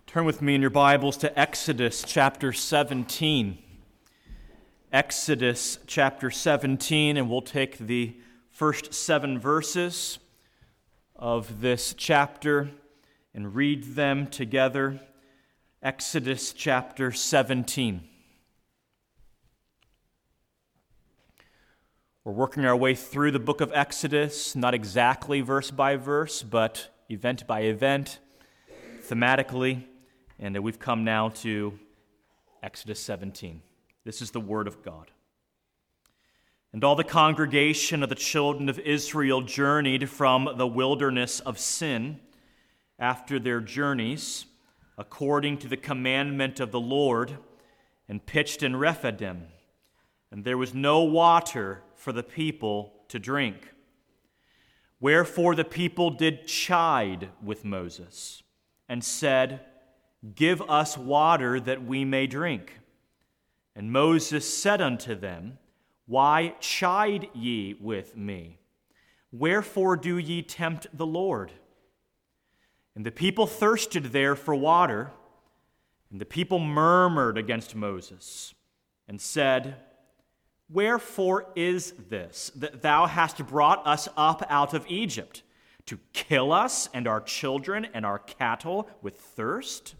Turn with me in your Bibles to Exodus chapter 17. Exodus chapter 17, and we'll take the first 7 verses of this chapter and read them together. Exodus chapter 17. We're working our way through the book of Exodus, not exactly verse by verse, but event by event, thematically. And we've come now to Exodus 17. This is the word of God. And all the congregation of the children of Israel journeyed from the wilderness of Sin after their journeys, according to the commandment of the Lord, and pitched in Rephidim. And there was no water for the people to drink. Wherefore the people did chide with Moses, and said, Give us water that we may drink. And Moses said unto them, Why chide ye with me? Wherefore do ye tempt the Lord? And the people thirsted there for water, and the people murmured against Moses, and said, Wherefore is this, that thou hast brought us up out of Egypt, to kill us and our children and our cattle with thirst?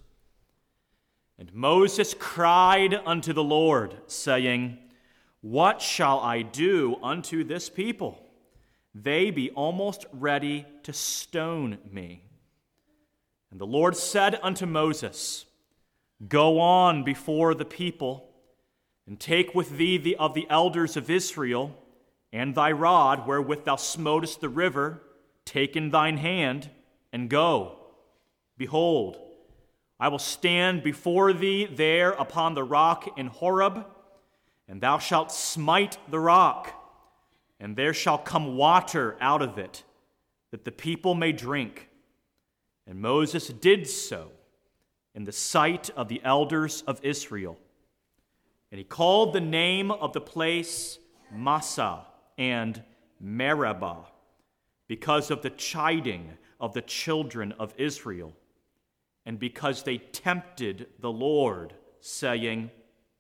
And Moses cried unto the Lord, saying, What shall I do unto this people? They be almost ready to stone me. And the Lord said unto Moses, Go on before the people, and take with thee of the elders of Israel, and thy rod wherewith thou smotest the river, take in thine hand, and go. Behold, I will stand before thee there upon the rock in Horeb, and thou shalt smite the rock, and there shall come water out of it, that the people may drink. And Moses did so in the sight of the elders of Israel. And he called the name of the place Massah and Meribah, because of the chiding of the children of Israel, and because they tempted the Lord, saying,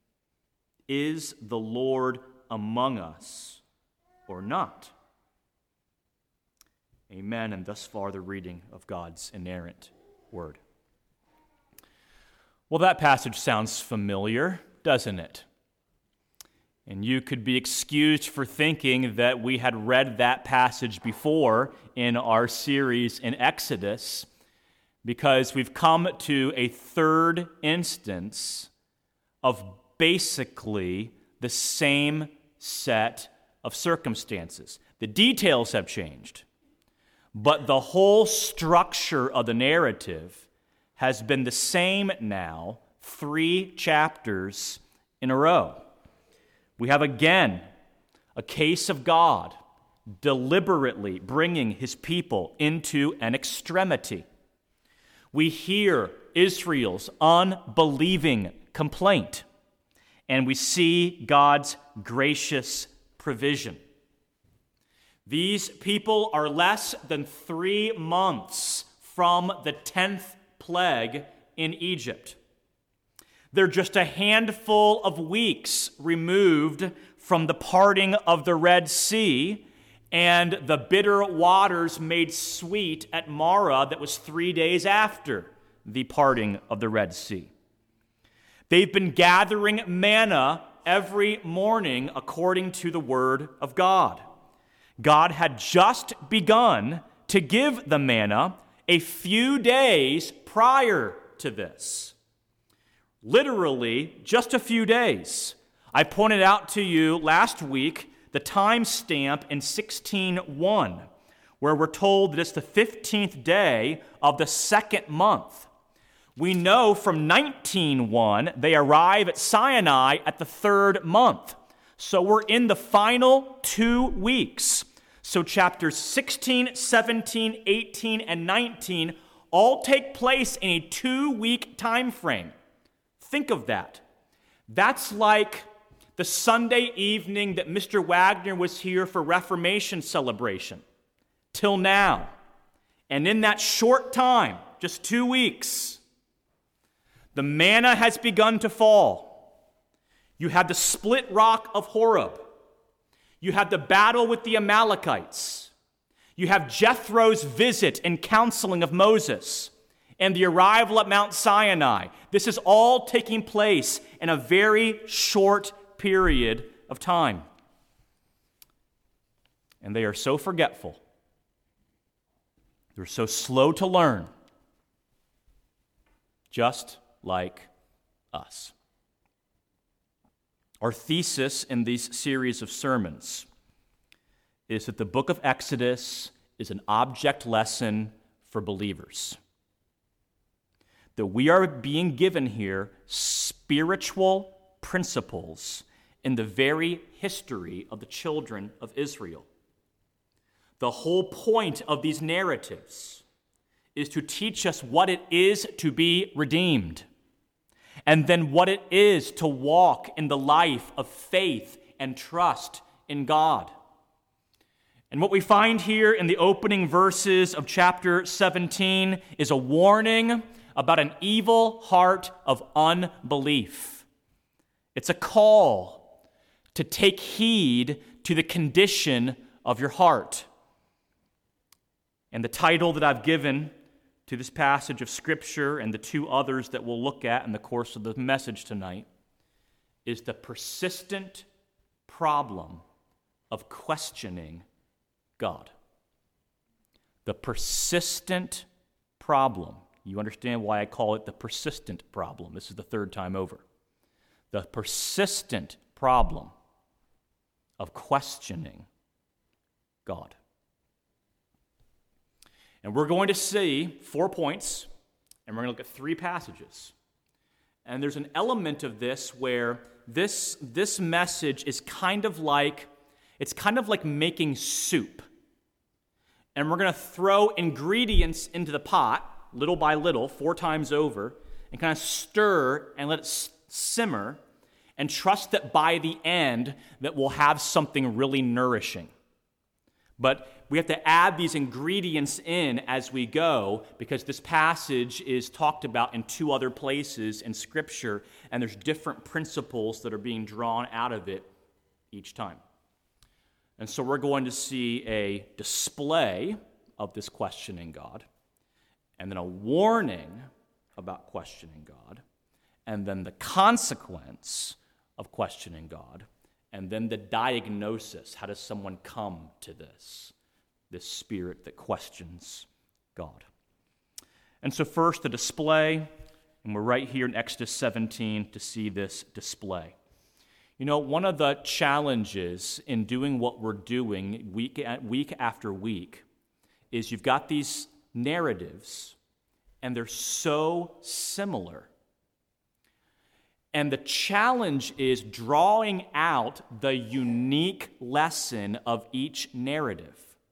Is the Lord among us or not? Amen. And thus far the reading of God's inerrant word. Well, that passage sounds familiar, doesn't it? And you could be excused for thinking that we had read that passage before in our series in Exodus, because we've come to a third instance of basically the same set of circumstances. The details have changed, but the whole structure of the narrative has been the same now, 3 chapters in a row. We have again a case of God deliberately bringing his people into an extremity. We hear Israel's unbelieving complaint, and we see God's gracious provision. These people are less than 3 months from the 10th plague in Egypt. They're just a handful of weeks removed from the parting of the Red Sea and the bitter waters made sweet at Marah that was 3 days after the parting of the Red Sea. They've been gathering manna every morning according to the word of God. God had just begun to give the manna a few days prior to this. Literally, just a few days. I pointed out to you last week the time stamp in 16:1, where we're told that it's the 15th day of the 2nd month. We know from 19:1 they arrive at Sinai at the 3rd month. So we're in the final 2 weeks. So chapters 16, 17, 18, and 19 all take place in a 2-week time frame. Think of that. That's like the Sunday evening that Mr. Wagner was here for Reformation celebration, till now. And in that short time, just 2 weeks, The manna has begun to fall. You had the split rock of Horeb. You had the battle with the Amalekites. You have Jethro's visit and counseling of Moses and the arrival at Mount Sinai. This is all taking place in a very short period of time. And they are so forgetful. They're so slow to learn, just like us. Our thesis in these series of sermons is that the book of Exodus is an object lesson for believers. That we are being given here spiritual principles in the very history of the children of Israel. The whole point of these narratives is to teach us what it is to be redeemed, and then what it is to walk in the life of faith and trust in God. And what we find here in the opening verses of chapter 17 is a warning about an evil heart of unbelief. It's a call to take heed to the condition of your heart. And the title that I've given to this passage of Scripture and the two others that we'll look at in the course of the message tonight is the persistent problem of questioning God. The persistent problem. You understand why I call it the persistent problem. This is the third time over. The persistent problem of questioning God. And we're going to see 4 points, and we're going to look at 3 passages. And there's an element of this where this message is kind of like making soup. And we're going to throw ingredients into the pot, little by little, 4 times over, and kind of stir and let it simmer, and trust that by the end that we'll have something really nourishing. But we have to add these ingredients in as we go, because this passage is talked about in 2 other places in Scripture, and there's different principles that are being drawn out of it each time. And so we're going to see a display of this questioning God, and then a warning about questioning God, and then the consequence of questioning God, and then the diagnosis. How does someone come to this spirit that questions God? And so first, the display, and we're right here in Exodus 17 to see this display. You know, one of the challenges in doing what we're doing week after week is you've got these narratives, and they're so similar. And the challenge is drawing out the unique lesson of each narrative.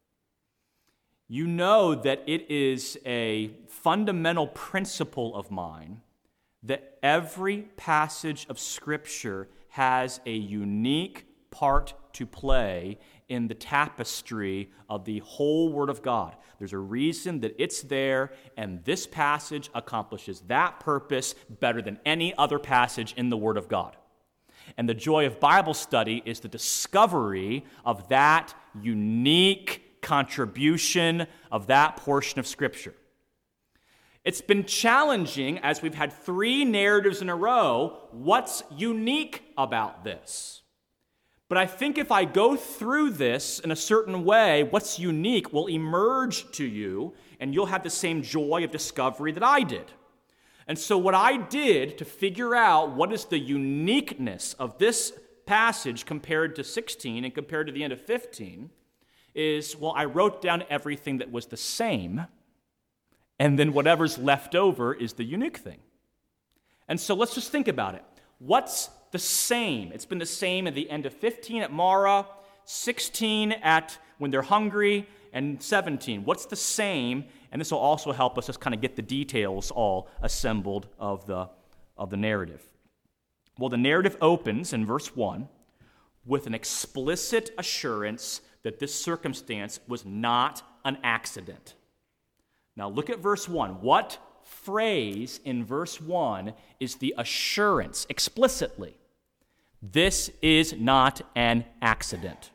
You know that it is a fundamental principle of mine that every passage of Scripture has a unique part to play in the tapestry of the whole Word of God. There's a reason that it's there, and this passage accomplishes that purpose better than any other passage in the Word of God. And the joy of Bible study is the discovery of that unique contribution of that portion of Scripture. It's been challenging as we've had 3 narratives in a row. What's unique about this? But I think if I go through this in a certain way, what's unique will emerge to you, and you'll have the same joy of discovery that I did. And so what I did to figure out what is the uniqueness of this passage compared to 16 and compared to the end of 15 is, I wrote down everything that was the same, and then whatever's left over is the unique thing. And so let's just think about it. What's the same? It's been the same at the end of 15 at Marah, 16 at when they're hungry, and 17. What's the same? And this will also help us just kind of get the details all assembled of the narrative. Well, the narrative opens in verse 1 with an explicit assurance that this circumstance was not an accident. Now look at verse 1. What phrase in verse 1 is the assurance, explicitly. This is not an accident.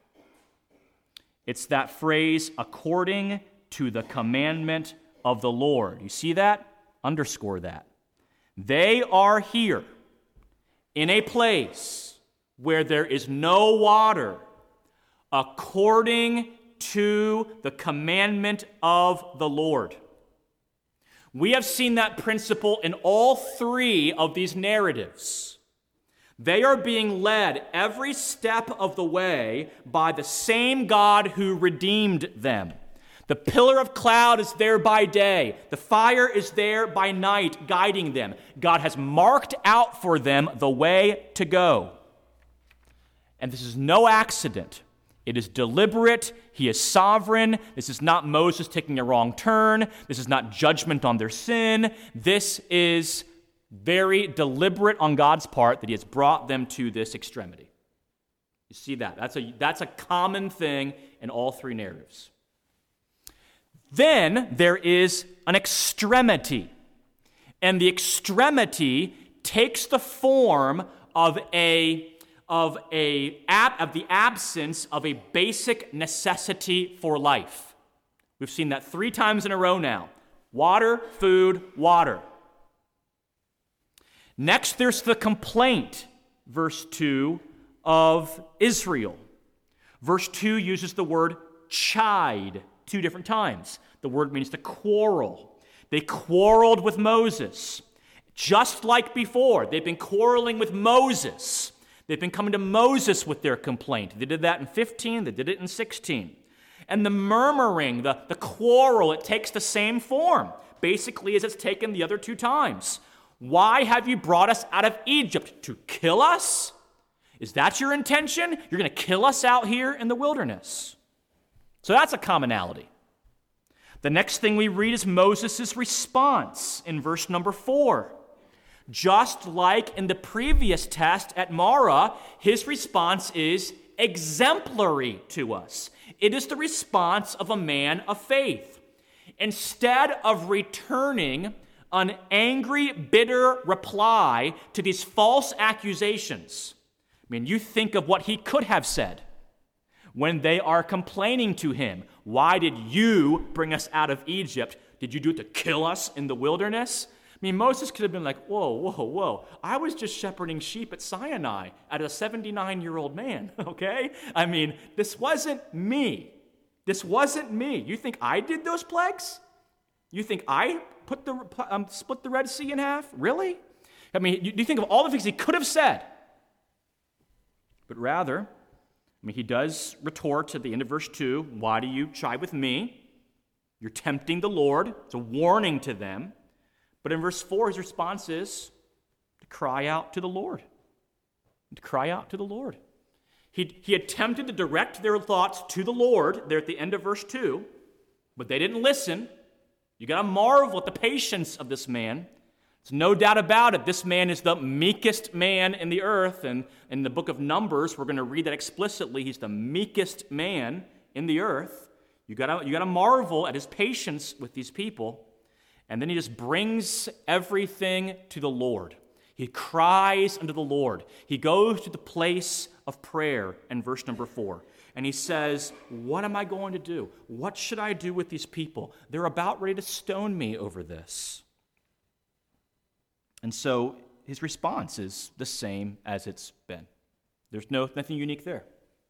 It's that phrase, according to the commandment of the Lord. You see that? Underscore that. They are here in a place where there is no water, according to the commandment of the Lord. We have seen that principle in all three of these narratives. They are being led every step of the way by the same God who redeemed them. The pillar of cloud is there by day. The fire is there by night, guiding them. God has marked out for them the way to go. And this is no accident. It is deliberate. He is sovereign. This is not Moses taking a wrong turn. This is not judgment on their sin. This is very deliberate on God's part that he has brought them to this extremity. You see that? That's a common thing in all three narratives. Then there is an extremity. And the extremity takes the form of the absence of a basic necessity for life. We've seen that 3 times in a row now. Water, food, water. Next, there's the complaint, verse 2, of Israel. Verse 2 uses the word chide 2 different times. The word means to quarrel. They quarreled with Moses. Just like before, they've been quarreling with Moses. They've been coming to Moses with their complaint. They did that in 15, they did it in 16. And the murmuring, the quarrel, it takes the same form, basically as it's taken the other 2 times. Why have you brought us out of Egypt? To kill us? Is that your intention? You're going to kill us out here in the wilderness. So that's a commonality. The next thing we read is Moses' response in verse number 4. Just like in the previous test at Marah, his response is exemplary to us. It is the response of a man of faith. Instead of returning an angry, bitter reply to these false accusations, you think of what he could have said when they are complaining to him. Why did you bring us out of Egypt? Did you do it to kill us in the wilderness? Moses could have been like, whoa. I was just shepherding sheep at Sinai as a 79-year-old man, okay? This wasn't me. You think I did those plagues? You think I split the Red Sea in half? Really? You think of all the things he could have said. But rather, he does retort at the end of verse 2, why do you chide with me? You're tempting the Lord. It's a warning to them. But in verse 4, his response is to cry out to the Lord. He attempted to direct their thoughts to the Lord there at the end of verse 2, but they didn't listen. You got to marvel at the patience of this man. There's no doubt about it. This man is the meekest man in the earth. And in the book of Numbers, we're going to read that explicitly. He's the meekest man in the earth. You got to marvel at his patience with these people. And then he just brings everything to the Lord. He cries unto the Lord. He goes to the place of prayer in verse number 4. And he says, what am I going to do? What should I do with these people? They're about ready to stone me over this. And so his response is the same as it's been. There's nothing unique there.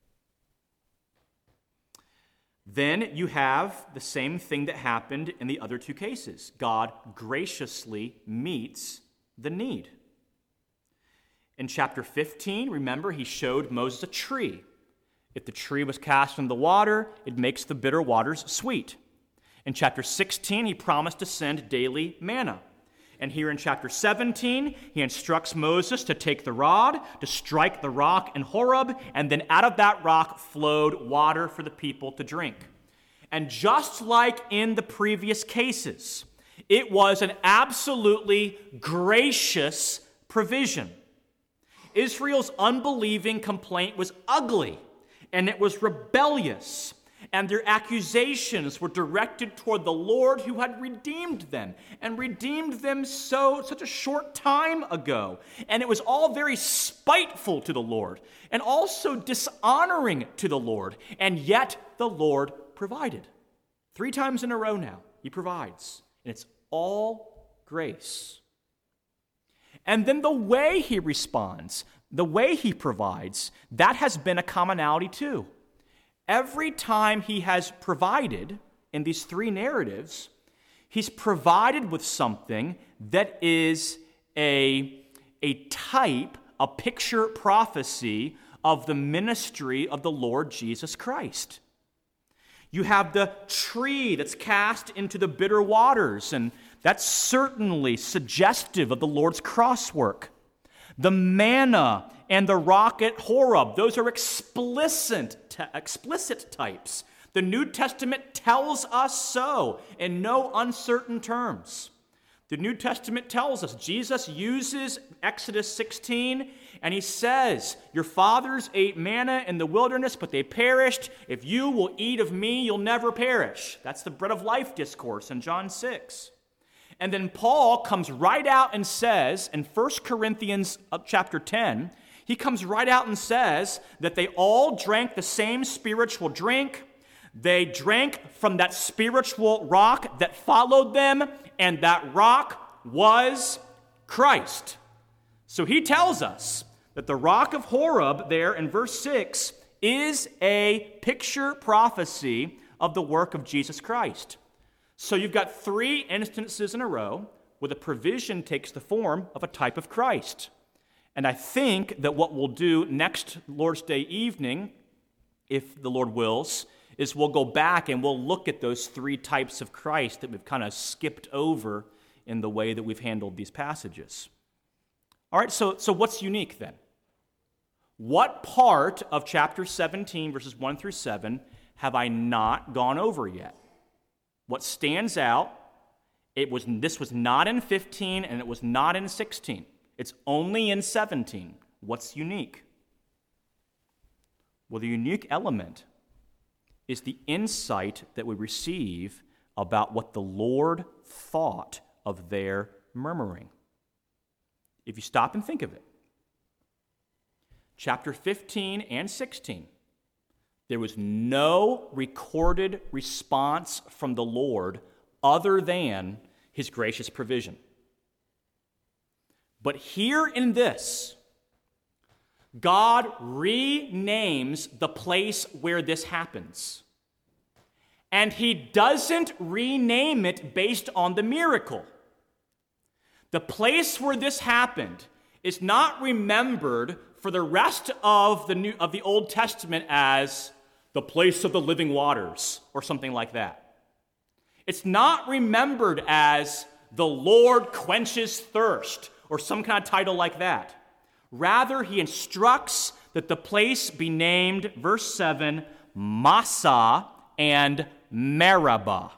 Then you have the same thing that happened in the other 2 cases. God graciously meets the need. In chapter 15, remember, he showed Moses a tree. If the tree was cast in the water, it makes the bitter waters sweet. In chapter 16, he promised to send daily manna. And here in chapter 17, he instructs Moses to take the rod, to strike the rock in Horeb, and then out of that rock flowed water for the people to drink. And just like in the previous cases, it was an absolutely gracious provision. Israel's unbelieving complaint was ugly, and it was rebellious. And their accusations were directed toward the Lord who had redeemed them, and redeemed them such a short time ago. And it was all very spiteful to the Lord, and also dishonoring to the Lord. And yet the Lord provided. 3 times in a row now, he provides. And it's all grace. And then the way he responds, the way he provides, that has been a commonality too. Every time he has provided in these 3 narratives, he's provided with something that is a type, a picture prophecy of the ministry of the Lord Jesus Christ. You have the tree that's cast into the bitter waters, and that's certainly suggestive of the Lord's cross work. The manna and the rock at Horeb, those are explicit types. The New Testament tells us so in no uncertain terms. The New Testament tells us Jesus uses Exodus 16, and he says, your fathers ate manna in the wilderness, but they perished. If you will eat of me, you'll never perish. That's the bread of life discourse in John 6. And then Paul comes right out and says, in 1 Corinthians chapter 10, he comes right out and says that they all drank the same spiritual drink. They drank from that spiritual rock that followed them, and that rock was Christ. So he tells us that the rock of Horeb there in verse 6 is a picture prophecy of the work of Jesus Christ. So you've got 3 instances in a row where the provision takes the form of a type of Christ. And I think that what we'll do next Lord's Day evening, if the Lord wills, is we'll go back and we'll look at those 3 types of Christ that we've kind of skipped over in the way that we've handled these passages. All right, so what's unique then? What part of chapter 17, verses 1 through 7, have I not gone over yet? What stands out, this was not in 15 and it was not in 16. It's only in 17. What's unique? Well, the unique element is the insight that we receive about what the Lord thought of their murmuring. If you stop and think of it, chapter 15 and 16, there was no recorded response from the Lord other than his gracious provision. But here in this, God renames the place where this happens. And he doesn't rename it based on the miracle. The place where this happened is not remembered for the rest of the Old Testament as the place of the living waters or something like that. It's not remembered as the Lord quenches thirst or some kind of title like that. Rather, he instructs that the place be named, verse 7, Massah and Meribah.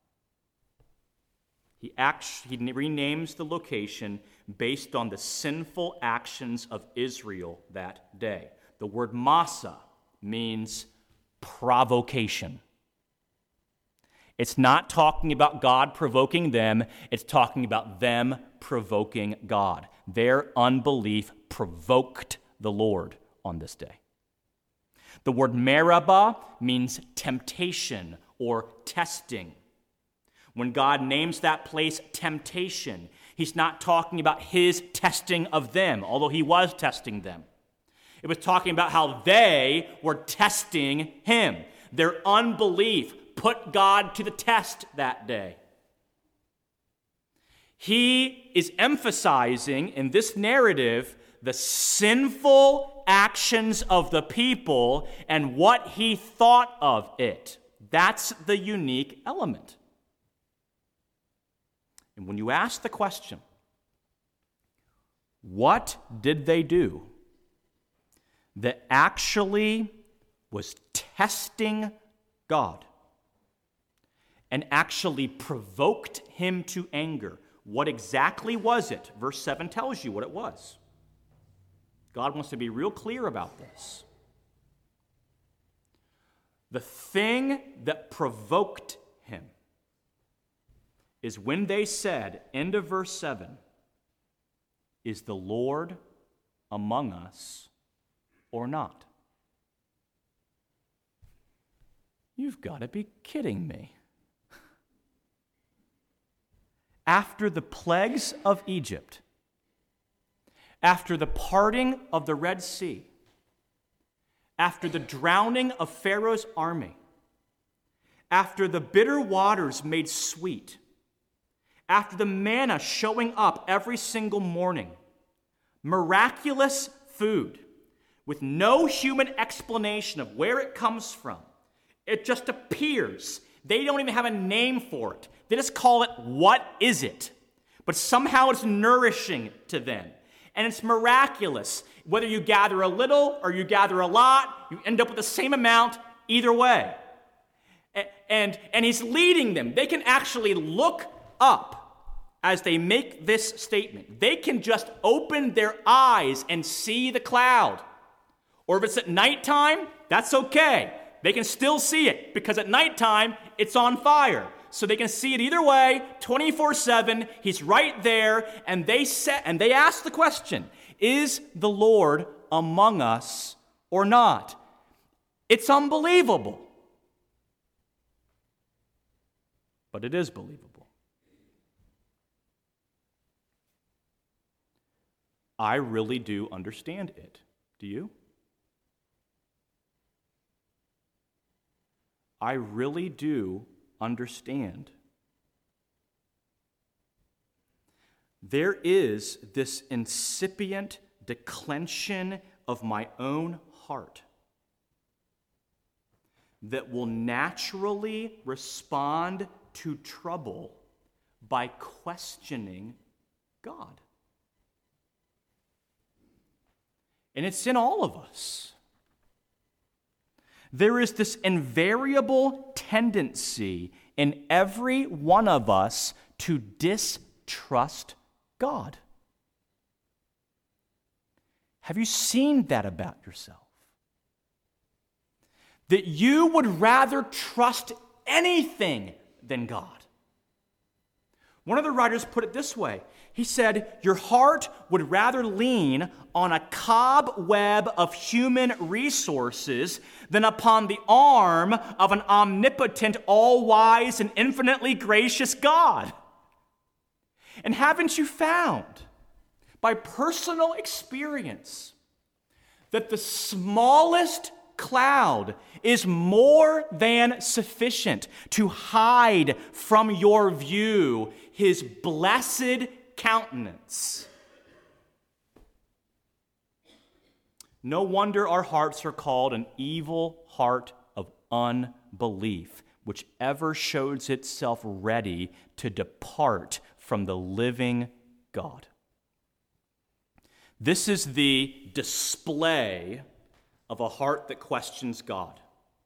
He renames the location based on the sinful actions of Israel that day. The word Massah means provocation. It's not talking about God provoking them. It's talking about them provoking God. Their unbelief provoked the Lord on this day. The word Meribah means temptation or testing. When God names that place temptation, he's not talking about his testing of them, although he was testing them. It was talking about how they were testing him. Their unbelief put God to the test that day. He is emphasizing in this narrative the sinful actions of the people and what he thought of it. That's the unique element. And when you ask the question, what did they do that actually was testing God and actually provoked him to anger? What exactly was it? Verse 7 tells you what it was. God wants to be real clear about this. The thing that provoked him is when they said, end of verse 7, is the Lord among us or not? You've got to be kidding me. After the plagues of Egypt, after the parting of the Red Sea, after the drowning of Pharaoh's army, after the bitter waters made sweet, after the manna showing up every single morning, miraculous food with no human explanation of where it comes from. It just appears. They don't even have a name for it. They just call it, what is it? But somehow it's nourishing to them. And it's miraculous. Whether you gather a little or you gather a lot, you end up with the same amount either way. And he's leading them. They can actually look up as they make this statement. They can just open their eyes and see the cloud. Or if it's at nighttime, that's okay. They can still see it because at nighttime, it's on fire. So they can see it either way, 24/7. He's right there, and they ask the question, is the Lord among us or not? It's unbelievable. But it is believable. I really do understand it. Do you? I really do understand. There is this incipient declension of my own heart that will naturally respond to trouble by questioning God. And it's in all of us. There is this invariable tendency in every one of us to distrust God. Have you seen that about yourself? That you would rather trust anything than God. One of the writers put it this way. He said, your heart would rather lean on a cobweb of human resources than upon the arm of an omnipotent, all-wise, and infinitely gracious God. And haven't you found, by personal experience, that the smallest cloud is more than sufficient to hide from your view his blessed countenance? No wonder our hearts are called an evil heart of unbelief, which ever shows itself ready to depart from the living God. This is the display of a heart that questions God.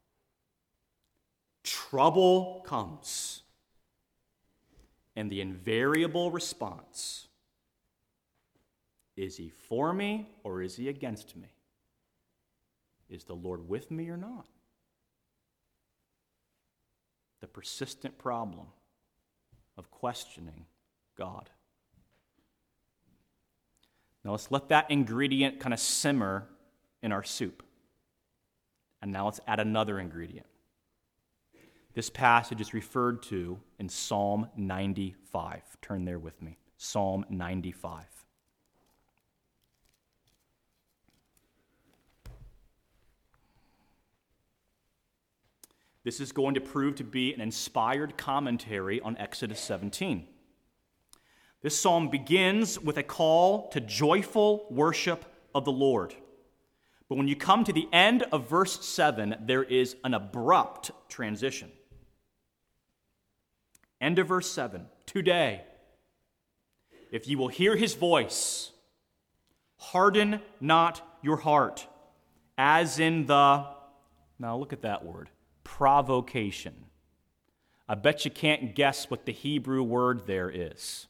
Trouble comes, and the invariable response, is he for me or is he against me? Is the Lord with me or not? The persistent problem of questioning God. Now let's let that ingredient kind of simmer in our soup. And now let's add another ingredient. This passage is referred to in Psalm 95. Turn there with me. Psalm 95. This is going to prove to be an inspired commentary on Exodus 17. This psalm begins with a call to joyful worship of the Lord. But when you come to the end of verse 7, there is an abrupt transition. End of verse 7. Today, if you will hear his voice, harden not your heart, as in the, now look at that word, provocation. I bet you can't guess what the Hebrew word there is.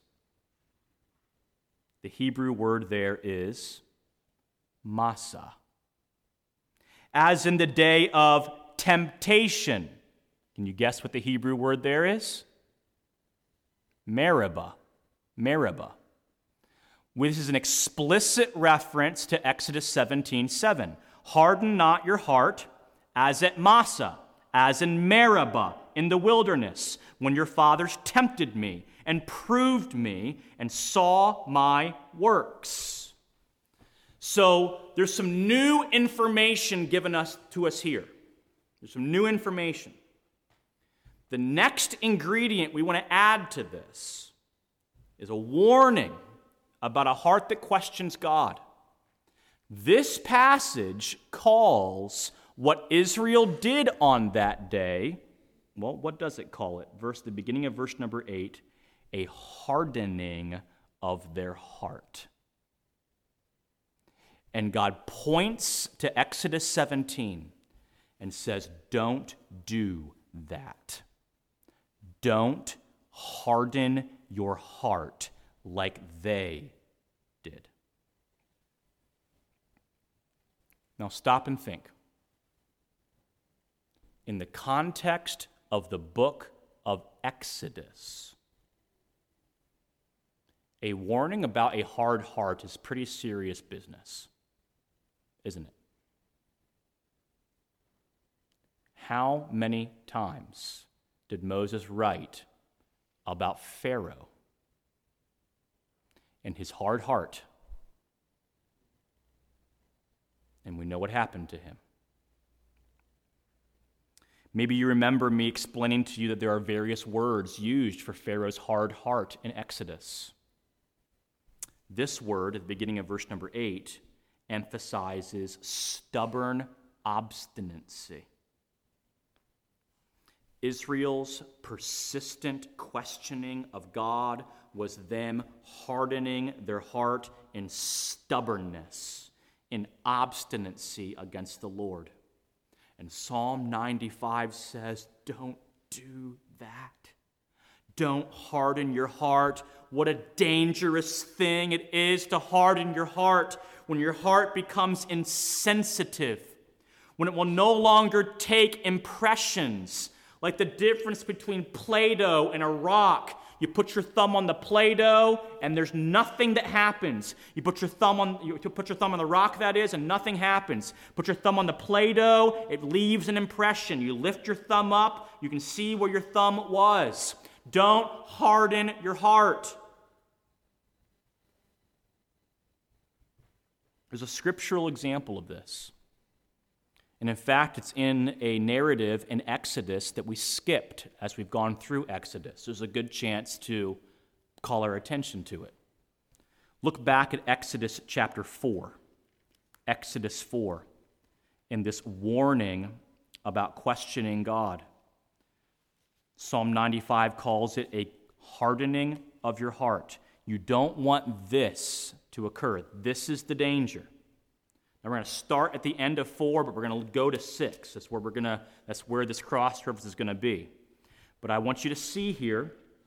The Hebrew word there is masa. As in the day of temptation. Can you guess what the Hebrew word there is? Meribah. Meribah. This is an explicit reference to Exodus 17:7. Harden not your heart as at Massah, as in Meribah in the wilderness, when your fathers tempted me and proved me and saw my works. So there's some new information given to us here. There's some new information. The next ingredient we want to add to this is a warning about a heart that questions God. This passage calls what Israel did on that day, well, what does it call it? The beginning of verse number 8, a hardening of their heart. And God points to Exodus 17 and says, don't do that. Don't harden your heart like they did. Now stop and think. In the context of the book of Exodus, a warning about a hard heart is pretty serious business, isn't it? How many times did Moses write about Pharaoh and his hard heart? And we know what happened to him. Maybe you remember me explaining to you that there are various words used for Pharaoh's hard heart in Exodus. This word, at the beginning of verse number 8, emphasizes stubborn obstinacy. Israel's persistent questioning of God was them hardening their heart in stubbornness, in obstinacy against the Lord. And Psalm 95 says, don't do that. Don't harden your heart. What a dangerous thing it is to harden your heart when your heart becomes insensitive, when it will no longer take impressions, like the difference between Play-Doh and a rock. You put your thumb on the Play-Doh, and there's nothing that happens. You put your thumb on the rock, that is, and nothing happens. Put your thumb on the Play-Doh, it leaves an impression. You lift your thumb up, you can see where your thumb was. Don't harden your heart. There's a scriptural example of this. And in fact, it's in a narrative in Exodus that we skipped as we've gone through Exodus. There's a good chance to call our attention to it. Look back at Exodus chapter 4. Exodus 4, in this warning about questioning God. Psalm 95 calls it a hardening of your heart. You don't want this to occur. This is the danger. Now we're going to start at the end of 4, but we're going to go to 6. That's where this cross reference is going to be. But I want you to see here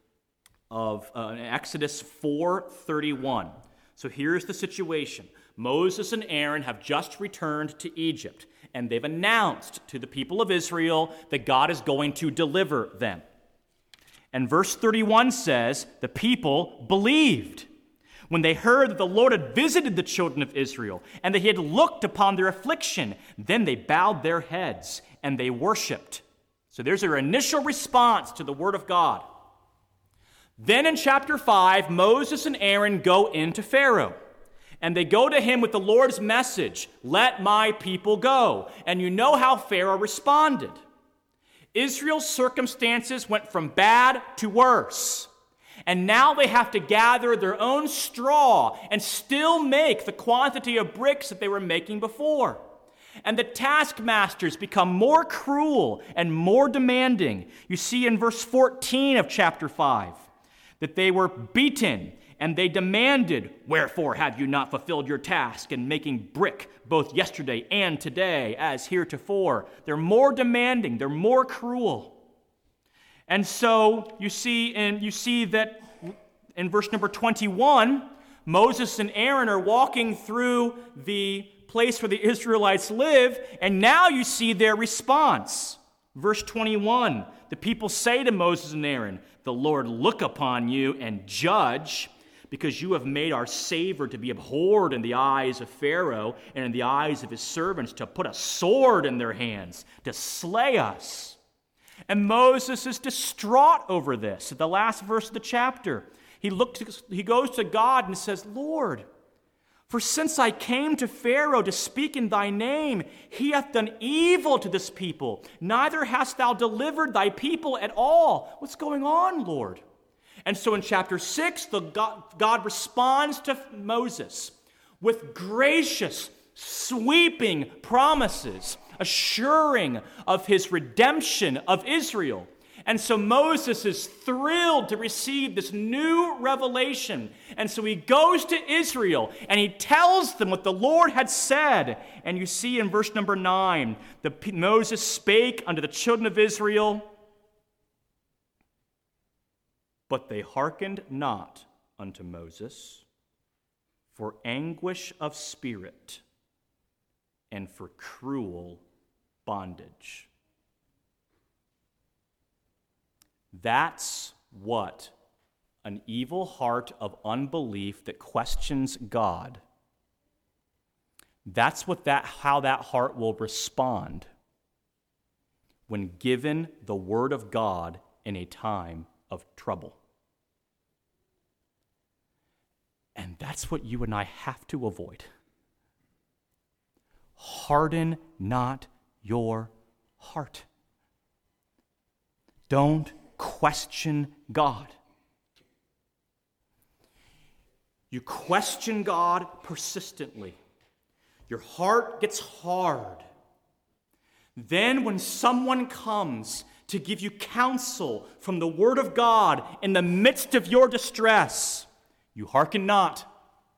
of Exodus 4:31. So here's the situation. Moses and Aaron have just returned to Egypt, and they've announced to the people of Israel that God is going to deliver them. And verse 31 says, the people believed when they heard that the Lord had visited the children of Israel and that he had looked upon their affliction. Then they bowed their heads and they worshiped. So there's their initial response to the word of God. Then in chapter 5, Moses and Aaron go into Pharaoh. And they go to him with the Lord's message, let my people go. And you know how Pharaoh responded. Israel's circumstances went from bad to worse. And now they have to gather their own straw and still make the quantity of bricks that they were making before. And the taskmasters become more cruel and more demanding. You see in verse 14 of chapter 5 that they were beaten and they demanded, wherefore have you not fulfilled your task in making brick both yesterday and today as heretofore? They're more demanding, they're more cruel. And so you see that in verse number 21, Moses and Aaron are walking through the place where the Israelites live, and now you see their response. Verse 21, the people say to Moses and Aaron, "The Lord look upon you and judge, because you have made our Savior to be abhorred in the eyes of Pharaoh and in the eyes of his servants, to put a sword in their hands, to slay us." And Moses is distraught over this. At the last verse of the chapter, he goes to God and says, "Lord, for since I came to Pharaoh to speak in thy name, he hath done evil to this people. Neither hast thou delivered thy people at all." What's going on, Lord? And so in chapter 6, God responds to Moses with gracious, sweeping promises, assuring of his redemption of Israel. And so Moses is thrilled to receive this new revelation. And so he goes to Israel and he tells them what the Lord had said. And you see in verse number 9, Moses spake unto the children of Israel, but they hearkened not unto Moses for anguish of spirit and for cruel bondage. That's what an evil heart of unbelief that questions God, that's how that heart will respond when given the word of God in a time of trouble. And that's what you and I have to avoid. Harden not your heart. Don't question God. You question God persistently. Your heart gets hard. Then when someone comes to give you counsel from the Word of God in the midst of your distress, you hearken not.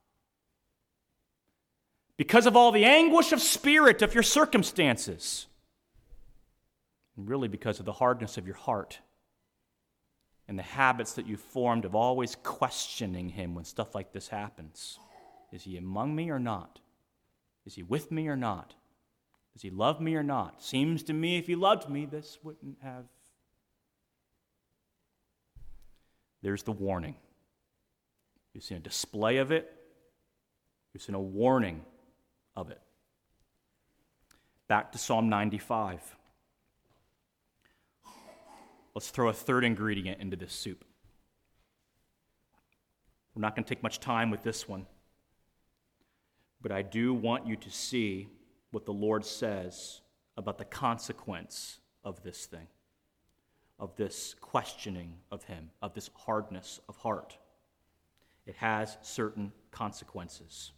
Because of all the anguish of spirit of your circumstances, and really because of the hardness of your heart and the habits that you've formed of always questioning him when stuff like this happens. Is he among me or not? Is he with me or not? Does he love me or not? Seems to me if he loved me, this wouldn't have. There's the warning. You've seen a display of it. You've seen a warning of it. Back to Psalm 95. Let's throw a third ingredient into this soup. We're not going to take much time with this one, but I do want you to see what the Lord says about the consequence of this thing, of this questioning of him, of this hardness of heart. It has certain consequences.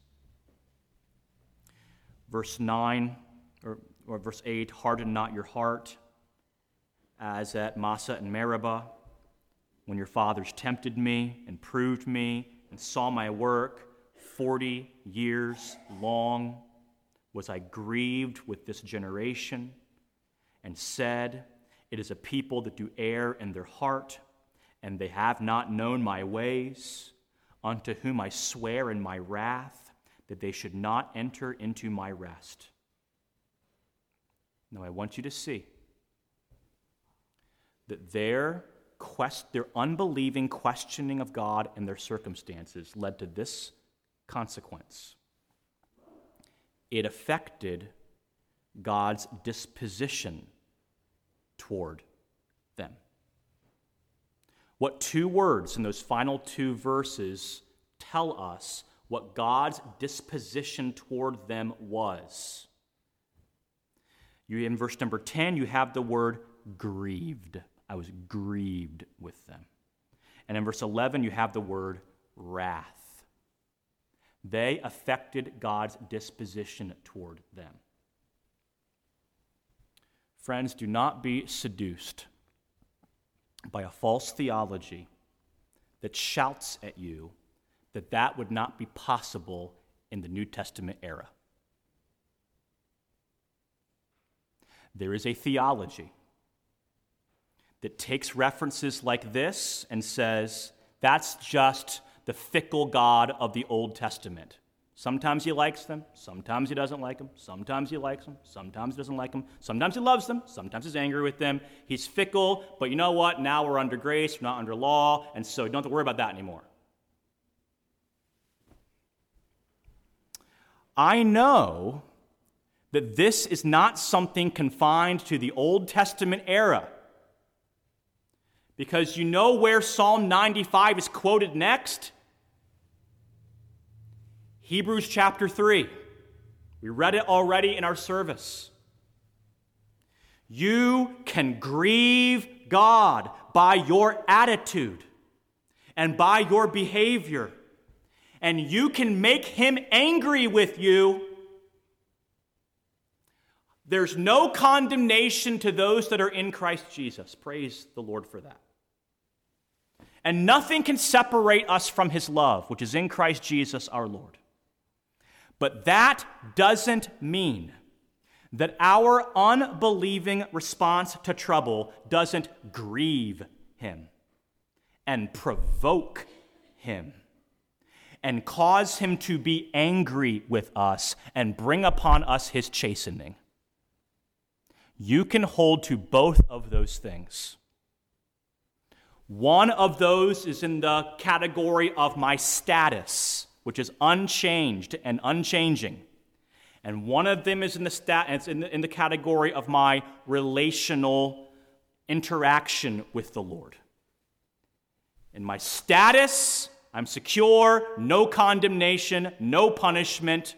Verse 9, or verse 8, harden not your heart, as at Massah and Meribah, when your fathers tempted me and proved me and saw my work 40 years long, was I grieved with this generation and said, it is a people that do err in their heart, and they have not known my ways, unto whom I swear in my wrath that they should not enter into my rest. Now I want you to see that their unbelieving questioning of God and their circumstances led to this consequence. It affected God's disposition toward them. What two words in those final two verses tell us what God's disposition toward them was? In verse number 10, you have the word grieved. I was grieved with them. And in verse 11, you have the word wrath. They affected God's disposition toward them. Friends, do not be seduced by a false theology that shouts at you that would not be possible in the New Testament era. There is a theology that takes references like this and says, that's just the fickle God of the Old Testament. Sometimes he likes them, sometimes he doesn't like them, sometimes he likes them, sometimes he doesn't like them, sometimes he loves them, sometimes he's angry with them. He's fickle, but you know what? Now we're under grace, we're not under law, and so you don't have to worry about that anymore. I know that this is not something confined to the Old Testament era, because you know where Psalm 95 is quoted next? Hebrews chapter 3. We read it already in our service. You can grieve God by your attitude and by your behavior, and you can make him angry with you. There's no condemnation to those that are in Christ Jesus. Praise the Lord for that. And nothing can separate us from his love, which is in Christ Jesus our Lord. But that doesn't mean that our unbelieving response to trouble doesn't grieve him and provoke him and cause him to be angry with us and bring upon us his chastening. You can hold to both of those things. One of those is in the category of my status, which is unchanged and unchanging. And one of them is in the category of my relational interaction with the Lord. In my status, I'm secure, no condemnation, no punishment.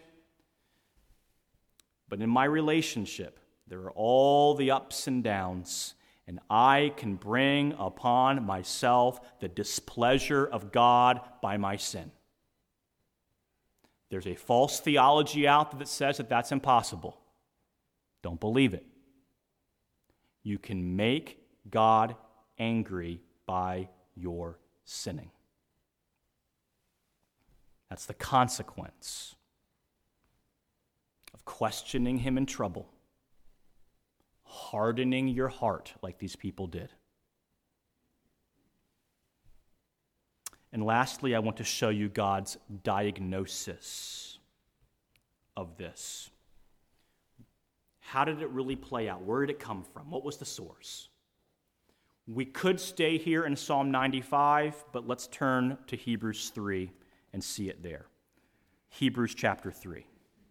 But in my relationship, there are all the ups and downs, and I can bring upon myself the displeasure of God by my sin. There's a false theology out there that says that that's impossible. Don't believe it. You can make God angry by your sinning. That's the consequence of questioning him in trouble, hardening your heart like these people did. And lastly, I want to show you God's diagnosis of this. How did it really play out? Where did it come from? What was the source? We could stay here in Psalm 95, but let's turn to Hebrews 3 and see it there. Hebrews chapter 3.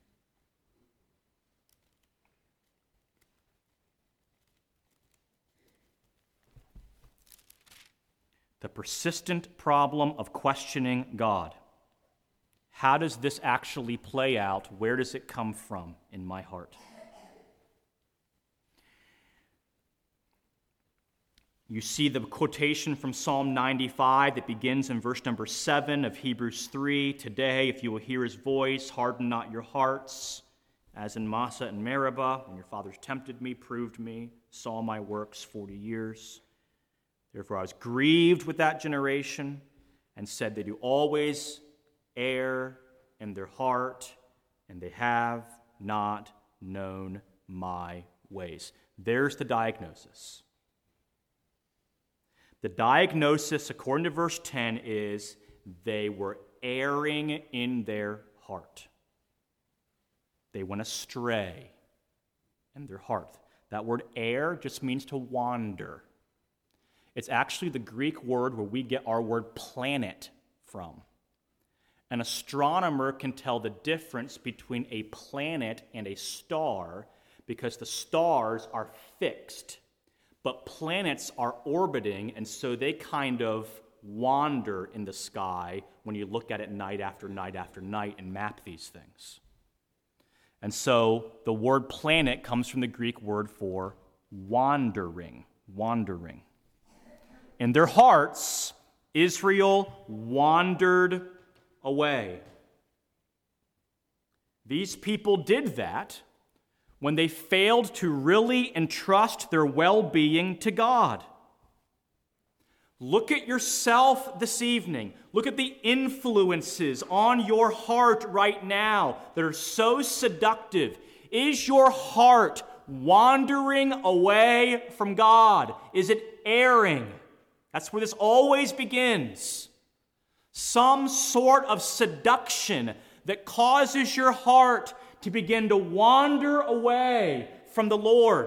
The persistent problem of questioning God. How does this actually play out? Where does it come from in my heart? You see the quotation from Psalm 95 that begins in verse number 7 of Hebrews 3. Today, if you will hear his voice, harden not your hearts, as in Massah and Meribah, when your fathers tempted me, proved me, saw my works 40 years. Therefore, I was grieved with that generation and said, they do always err in their heart, and they have not known my ways. There's the diagnosis. The diagnosis, according to verse 10, is they were erring in their heart. They went astray in their heart. That word err just means to wander. It's actually the Greek word where we get our word planet from. An astronomer can tell the difference between a planet and a star because the stars are fixed, but planets are orbiting, and so they kind of wander in the sky when you look at it night after night after night and map these things. And so the word planet comes from the Greek word for wandering. In their hearts, Israel wandered away. These people did that when they failed to really entrust their well-being to God. Look at yourself this evening. Look at the influences on your heart right now that are so seductive. Is your heart wandering away from God? Is it erring? That's where this always begins. Some sort of seduction that causes your heart to begin to wander away from the Lord.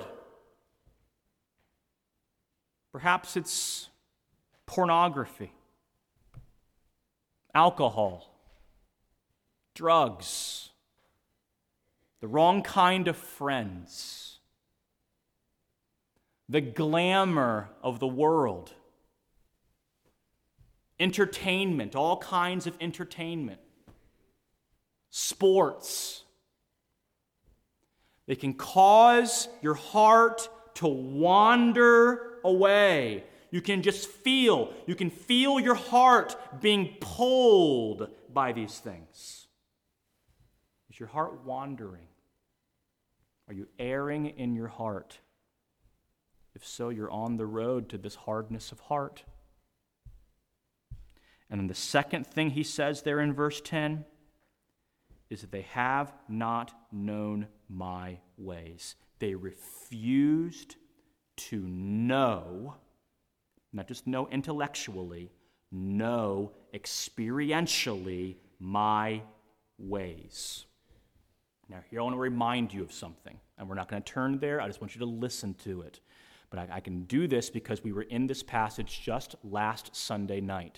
Perhaps it's pornography, alcohol, drugs, the wrong kind of friends, the glamour of the world, entertainment, all kinds of entertainment, sports. They can cause your heart to wander away. You can feel your heart being pulled by these things. Is your heart wandering? Are you erring in your heart? If so, you're on the road to this hardness of heart. And then the second thing he says there in verse 10 is that they have not known my ways. They refused to know, not just know intellectually, know experientially my ways. Now, here I want to remind you of something, and we're not going to turn there. I just want you to listen to it. But I can do this because we were in this passage just last Sunday night.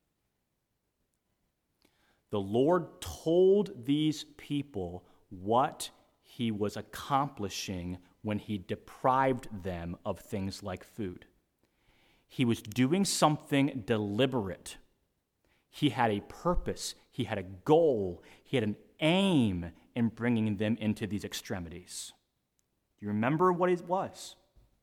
The Lord told these people what he was accomplishing when he deprived them of things like food. He was doing something deliberate. He had a purpose. He had a goal. He had an aim in bringing them into these extremities. Do you remember what it was?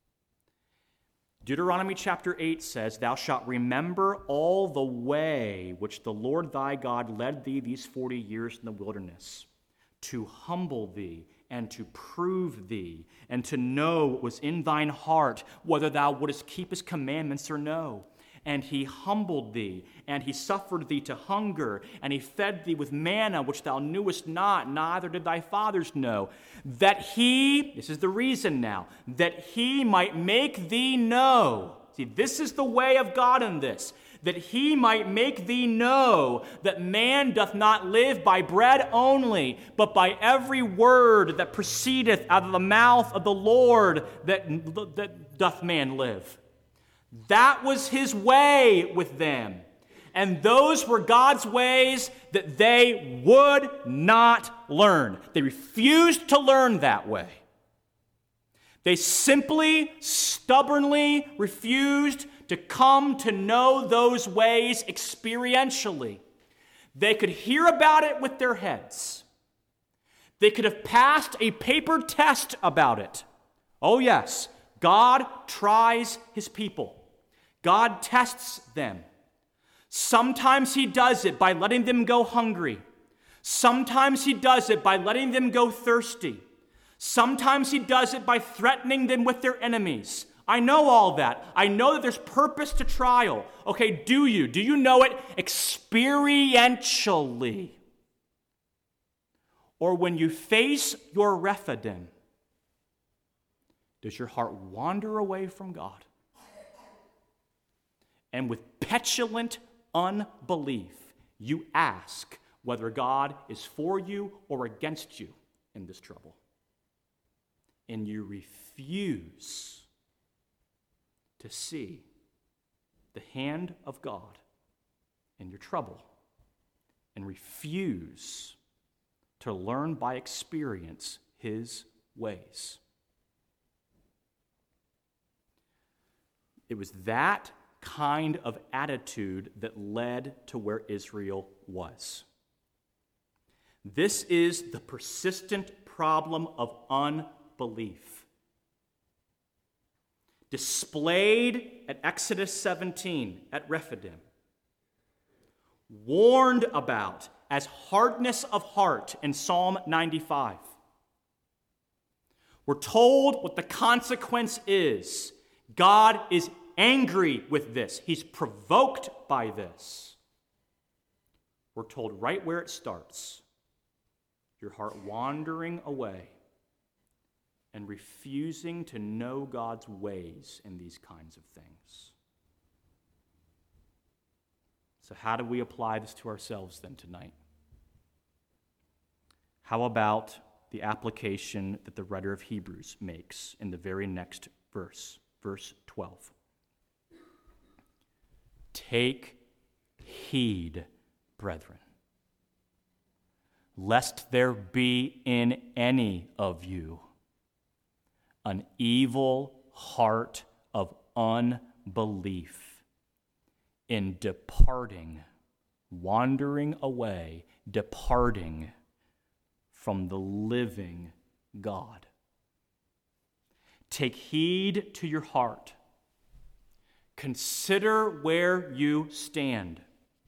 Deuteronomy chapter 8 says, "Thou shalt remember all the way which the Lord thy God led thee these 40 years in the wilderness, to humble thee and to prove thee, and to know what was in thine heart, whether thou wouldest keep his commandments or no. And he humbled thee, and he suffered thee to hunger, and he fed thee with manna which thou knewest not, neither did thy fathers know, that he," this is the reason now, "that he might make thee know." See, this is the way of God in this. "That he might make thee know that man doth not live by bread only, but by every word that proceedeth out of the mouth of the Lord that doth man live." That was his way with them. And those were God's ways that they would not learn. They refused to learn that way. They simply, stubbornly refused to come to know those ways experientially. They could hear about it with their heads. They could have passed a paper test about it. Oh yes, God tries his people. God tests them. Sometimes he does it by letting them go hungry. Sometimes he does it by letting them go thirsty. Sometimes he does it by threatening them with their enemies. I know all that. I know that there's purpose to trial. Okay, do you? Do you know it experientially? Or when you face your Rephidim, does your heart wander away from God? And with petulant unbelief, you ask whether God is for you or against you in this trouble. And you refuse to see the hand of God in your trouble, and refuse to learn by experience his ways. It was that kind of attitude that led to where Israel was. This is the persistent problem of unbelief. Displayed at Exodus 17 at Rephidim. Warned about as hardness of heart in Psalm 95. We're told what the consequence is. God is angry with this. He's provoked by this. We're told right where it starts. Your heart wandering away and refusing to know God's ways in these kinds of things. So how do we apply this to ourselves then tonight? How about the application that the writer of Hebrews makes in the very next verse, verse 12? Take heed, brethren, lest there be in any of you an evil heart of unbelief in departing, wandering away, departing from the living God. Take heed to your heart. Consider where you stand.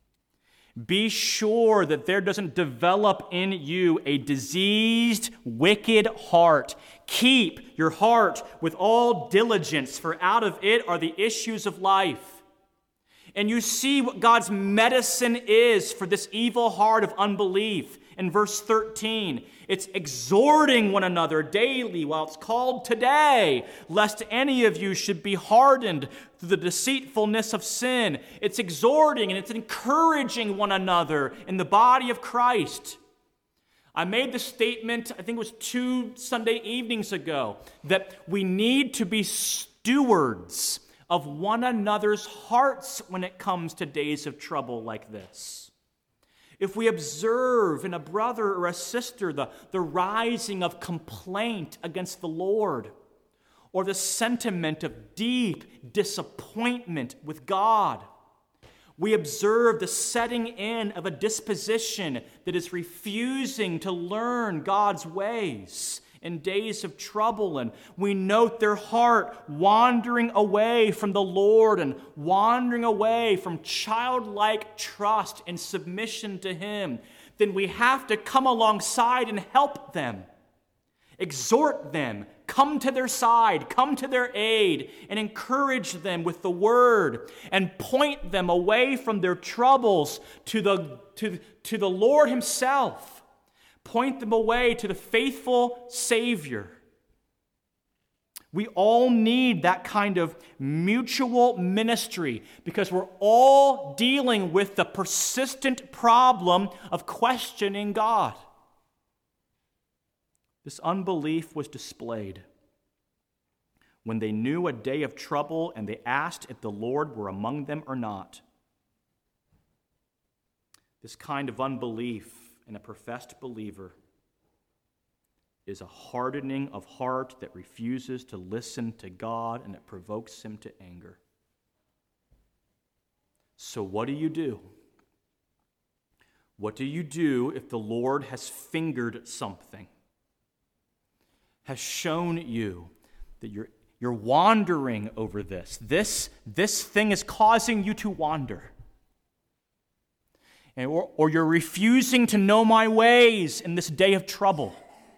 Be sure that there doesn't develop in you a diseased, wicked heart. Keep your heart with all diligence, for out of it are the issues of life. And you see what God's medicine is for this evil heart of unbelief. In verse 13, it's exhorting one another daily while it's called today, lest any of you should be hardened through the deceitfulness of sin. It's exhorting and it's encouraging one another in the body of Christ. I made the statement, I think it was 2 Sunday evenings ago, that we need to be stewards of one another's hearts when it comes to days of trouble like this. If we observe in a brother or a sister the rising of complaint against the Lord, or the sentiment of deep disappointment with God, we observe the setting in of a disposition that is refusing to learn God's ways in days of trouble, and we note their heart wandering away from the Lord and wandering away from childlike trust and submission to Him, then we have to come alongside and help them, exhort them, come to their side, come to their aid, and encourage them with the word, and point them away from their troubles to the Lord Himself. Point them away to the faithful Savior. We all need that kind of mutual ministry because we're all dealing with the persistent problem of questioning God. This unbelief was displayed when they knew a day of trouble and they asked if the Lord were among them or not. This kind of unbelief in a professed believer is a hardening of heart that refuses to listen to God, and it provokes Him to anger. So what do you do? What do you do if the Lord has fingered something, has shown you that you're wandering over this? This thing is causing you to wander. Or you're refusing to know my ways in this day of trouble.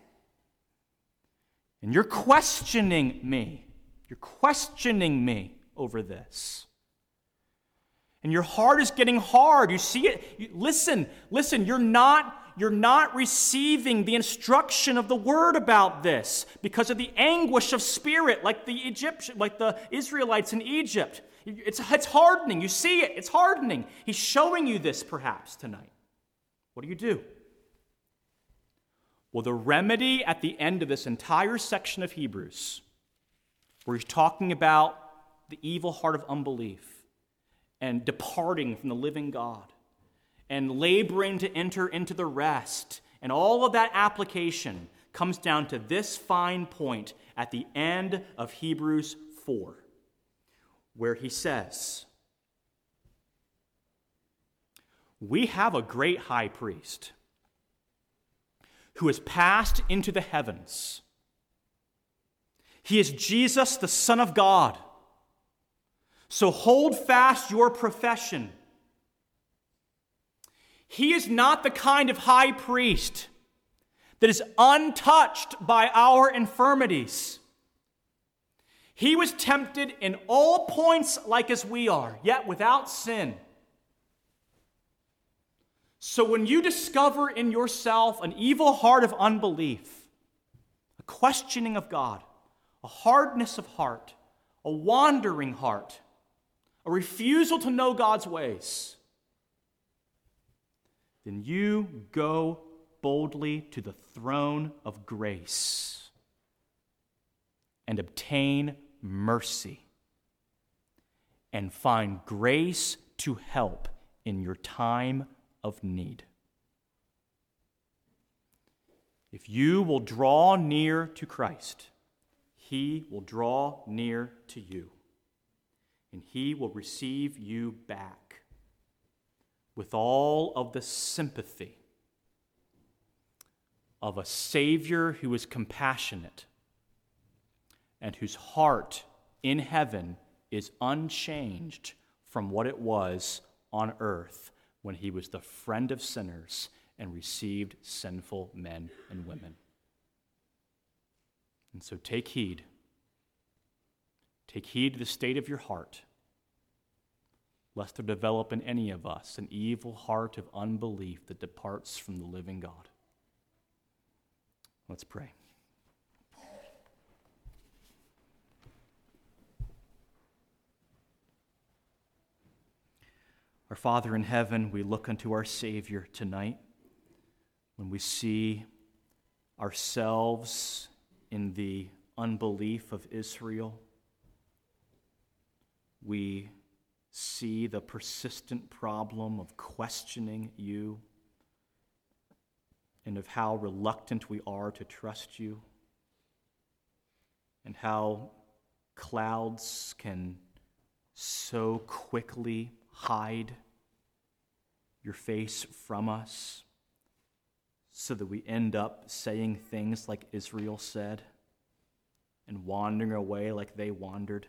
And you're questioning me. You're questioning me over this. And your heart is getting hard. You see it? Listen, you're not receiving the instruction of the word about this because of the anguish of spirit like the Israelites in Egypt. It's hardening. You see it. It's hardening. He's showing you this perhaps tonight. What do? Well, the remedy at the end of this entire section of Hebrews, where he's talking about the evil heart of unbelief and departing from the living God and laboring to enter into the rest, and all of that application comes down to this fine point at the end of Hebrews 4. Where he says, we have a great high priest who has passed into the heavens. He is Jesus, the Son of God. So hold fast your profession. He is not the kind of high priest that is untouched by our infirmities. He was tempted in all points like as we are, yet without sin. So when you discover in yourself an evil heart of unbelief, a questioning of God, a hardness of heart, a wandering heart, a refusal to know God's ways, then you go boldly to the throne of grace and obtain mercy and find grace to help in your time of need. If you will draw near to Christ, He will draw near to you, and He will receive you back with all of the sympathy of a Savior who is compassionate and whose heart in heaven is unchanged from what it was on earth when He was the friend of sinners and received sinful men and women. And so take heed. Take heed to the state of your heart, lest there develop in any of us an evil heart of unbelief that departs from the living God. Let's pray. Our Father in heaven, we look unto our Savior tonight when we see ourselves in the unbelief of Israel. We see the persistent problem of questioning you and of how reluctant we are to trust you, and how clouds can so quickly hide your face from us so that we end up saying things like Israel said and wandering away like they wandered.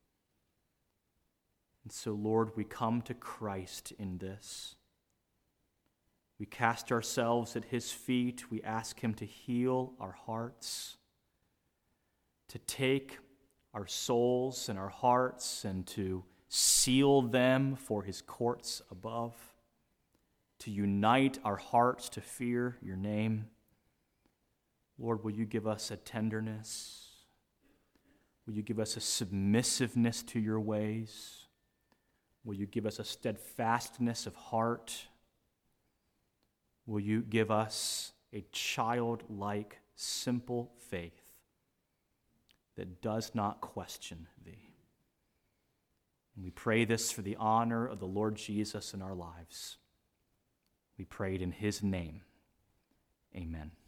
And so, Lord, we come to Christ in this. We cast ourselves at His feet. We ask Him to heal our hearts, to take our souls and our hearts and to seal them for His courts above, to unite our hearts to fear your name. Lord, will you give us a tenderness? Will you give us a submissiveness to your ways? Will you give us a steadfastness of heart? Will you give us a childlike, simple faith that does not question thee? And we pray this for the honor of the Lord Jesus in our lives. We prayed in His name. Amen.